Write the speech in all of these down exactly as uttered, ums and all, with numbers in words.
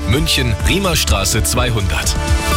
München, Riemerstraße zweihundert.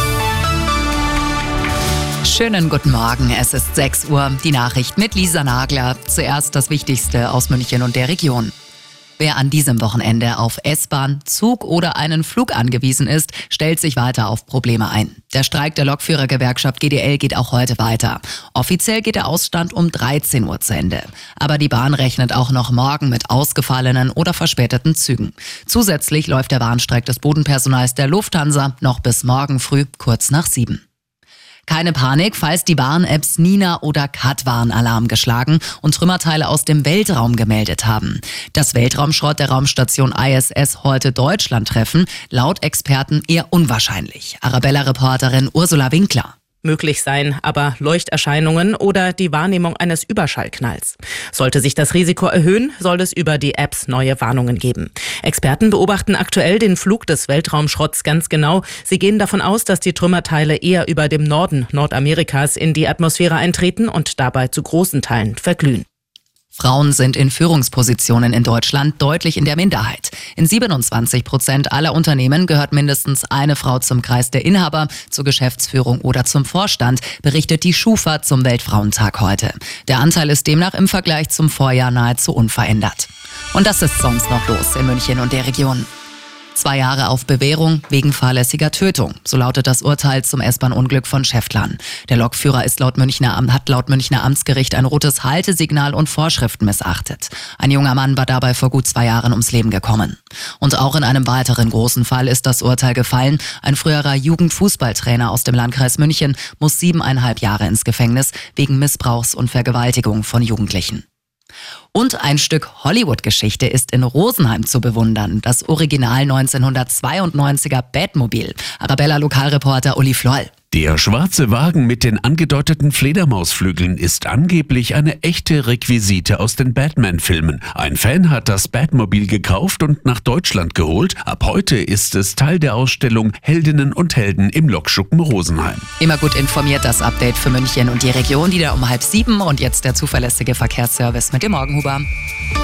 Schönen guten Morgen, es ist sechs Uhr. Die Nachricht mit Lisa Nagler. Zuerst das Wichtigste aus München und der Region. Wer an diesem Wochenende auf S-Bahn, Zug oder einen Flug angewiesen ist, stellt sich weiter auf Probleme ein. Der Streik der Lokführergewerkschaft G D L geht auch heute weiter. Offiziell geht der Ausstand um dreizehn Uhr zu Ende. Aber die Bahn rechnet auch noch morgen mit ausgefallenen oder verspäteten Zügen. Zusätzlich läuft der Warnstreik des Bodenpersonals der Lufthansa noch bis morgen früh kurz nach sieben. Keine Panik, falls die Warn-Apps Nina oder Kat Warnalarm geschlagen und Trümmerteile aus dem Weltraum gemeldet haben. Das Weltraumschrott der Raumstation I S S heute Deutschland treffen, laut Experten eher unwahrscheinlich. Arabella-Reporterin Ursula Winkler. Möglich sein, aber Leuchterscheinungen oder die Wahrnehmung eines Überschallknalls. Sollte sich das Risiko erhöhen, soll es über die Apps neue Warnungen geben. Experten beobachten aktuell den Flug des Weltraumschrotts ganz genau. Sie gehen davon aus, dass die Trümmerteile eher über dem Norden Nordamerikas in die Atmosphäre eintreten und dabei zu großen Teilen verglühen. Frauen sind in Führungspositionen in Deutschland deutlich in der Minderheit. In siebenundzwanzig Prozent aller Unternehmen gehört mindestens eine Frau zum Kreis der Inhaber, zur Geschäftsführung oder zum Vorstand, berichtet die Schufa zum Weltfrauentag heute. Der Anteil ist demnach im Vergleich zum Vorjahr nahezu unverändert. Und das ist sonst noch los in München und der Region. Zwei Jahre auf Bewährung wegen fahrlässiger Tötung. So lautet das Urteil zum S-Bahn-Unglück von Schäftlern. Der Lokführer ist laut Münchner, hat laut Münchner Amtsgericht ein rotes Haltesignal und Vorschriften missachtet. Ein junger Mann war dabei vor gut zwei Jahren ums Leben gekommen. Und auch in einem weiteren großen Fall ist das Urteil gefallen. Ein früherer Jugendfußballtrainer aus dem Landkreis München muss siebeneinhalb Jahre ins Gefängnis wegen Missbrauchs und Vergewaltigung von Jugendlichen. Und ein Stück Hollywood-Geschichte ist in Rosenheim zu bewundern. Das Original neunzehnhundertzweiundneunziger Batmobil. Arabella-Lokalreporter Uli Floll. Der schwarze Wagen mit den angedeuteten Fledermausflügeln ist angeblich eine echte Requisite aus den Batman-Filmen. Ein Fan hat das Batmobil gekauft und nach Deutschland geholt. Ab heute ist es Teil der Ausstellung Heldinnen und Helden im Lokschuppen Rosenheim. Immer gut informiert, das Update für München und die Region, die da um halb sieben und jetzt der zuverlässige Verkehrsservice mit dem Morgenhuber.